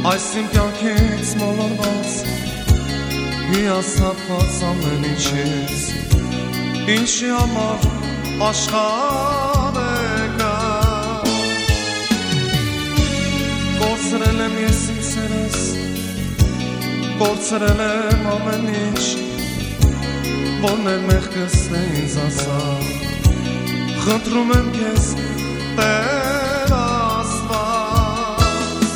Այս իմ կյանքից մոլորված հիասթափված ամեն ինչից ինչի համար աշխարհը կա կորցրել եմ ես իմ սերս կորցրել եմ ամեն ինչ որն էր մեղքս թե ինձ ասա խնդրում եմ քեզ Տեր Աստված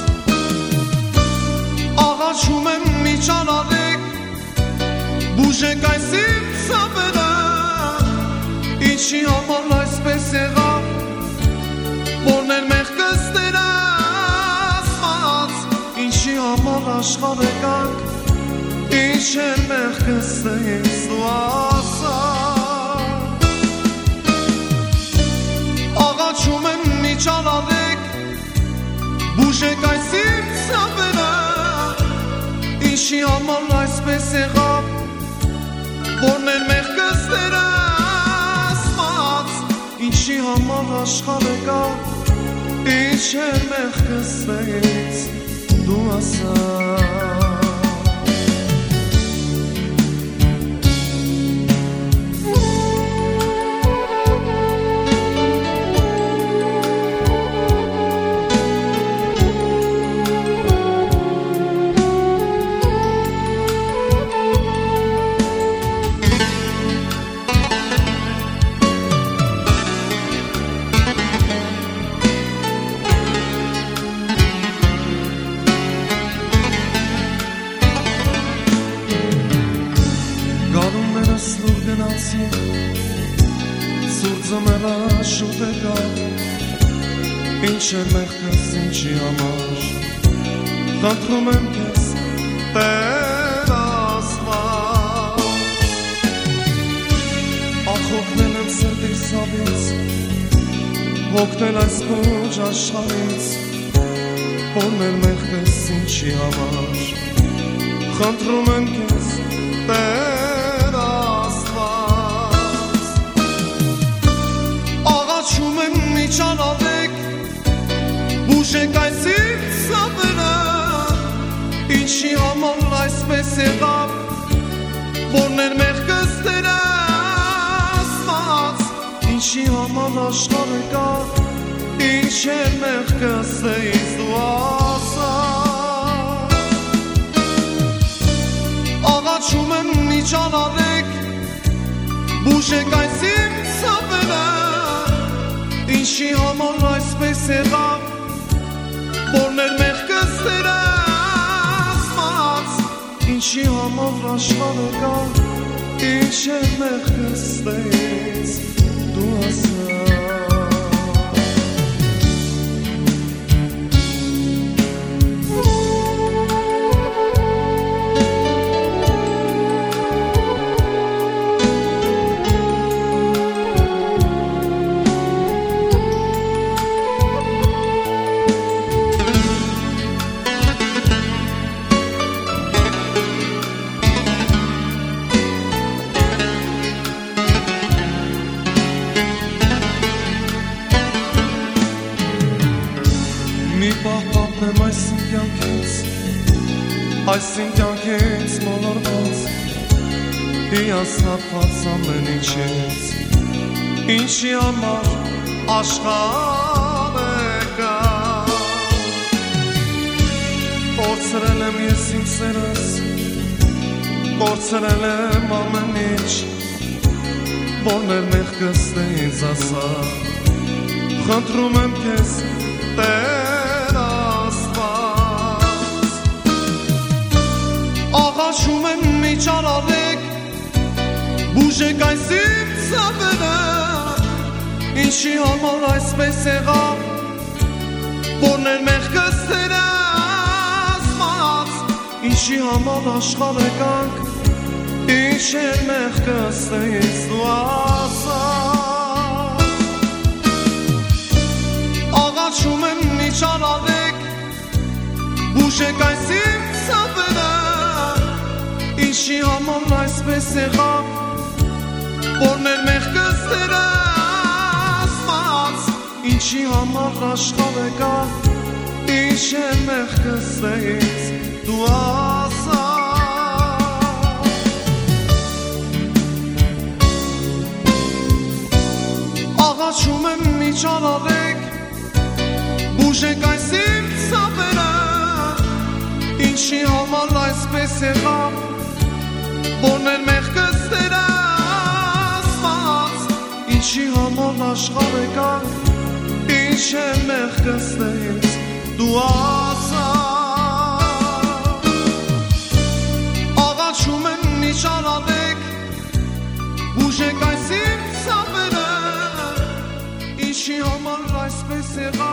աղաչում եմ միջանալիք բուժեք այս իմ սավերը ինչի համար այսպես եղավ որն էր մեղքս Տեր Աստված ինչի համար աշխարհը կանք ինչ էր մեղքս ինձ դու ասա աղաչում եմ միջանալիք բուժեք այս իմ սավերը ինչի համար այսպես եղավ որն էր մեղքս Տեր Աստված ինչի համար աշխարհը կա ինչ էր մեղքս ինձ դու ասա Սուրձմելա շուտ է գա ինչ էր մեղքս ինչի համար խնդրում եմ քեզ Տեր Աստված ախօգնել եմ սրտիս ցավից հոգնել այս ողջ աշխարհից որն էր մեղքս ինչի համար խնդրում եմ քեզ Տեր Աստված աղաչում եմ միջանալիք բուժեք այս իմ սավերը ինչի համար այսպես եղավ որն էր մեղքս Տեր Աստված ինչի համար աշխարհը կա ինչ էր մեղքս ինձ դու ասա աղաչում եմ միջանալիք բուժեք այս իմ սավերը ինչի համար այսպես եղավ որն էր մեղքս Տեր Աստված ինչի համար աշխարհը կա ինչ էր մեղքս ինձ դու ասա Պահպանեմ այս իմ կյանքից այս իմ կյանքից մոլորված հիասթափված ամեն ինչից ինչի համար աշխարհը կա կորցրել եմ ես իմ սերս կորցրել եմ ամեն ինչ որն էր մեղքս ինձ ասա խնդրում եմ քեզ Տեր Աստված աղաչում եմ միջանալիք բուժեք այս իմ սավերը ինչի համար այսպես եղավ որն էր մեղքս Տեր Աստված ինչի համար աշխարհը կանք ինչ էր մեղքս ինձ դու ասա աղաչում եմ միջանալիք բուժեք այս իմ սավերը ինչի համար այսպես եղավ որն էր մեղքս Տեր Աստված ինչի համար աշխարհը կա ինչ է մեղքստեից դու ասա Աղաչում եմ միջան արեք Բուժեք այս իմ ծավերը Ինչի համար այսպես եղավ Որներ մեղքս դերասված Ինչի համար աշխարհ եկար Ինչ է մեղքս դերից դու ասա Աղաչում եմ միջան արեք Բուժեք այս իմ ծավերը Ինչի համար այսպես եղավ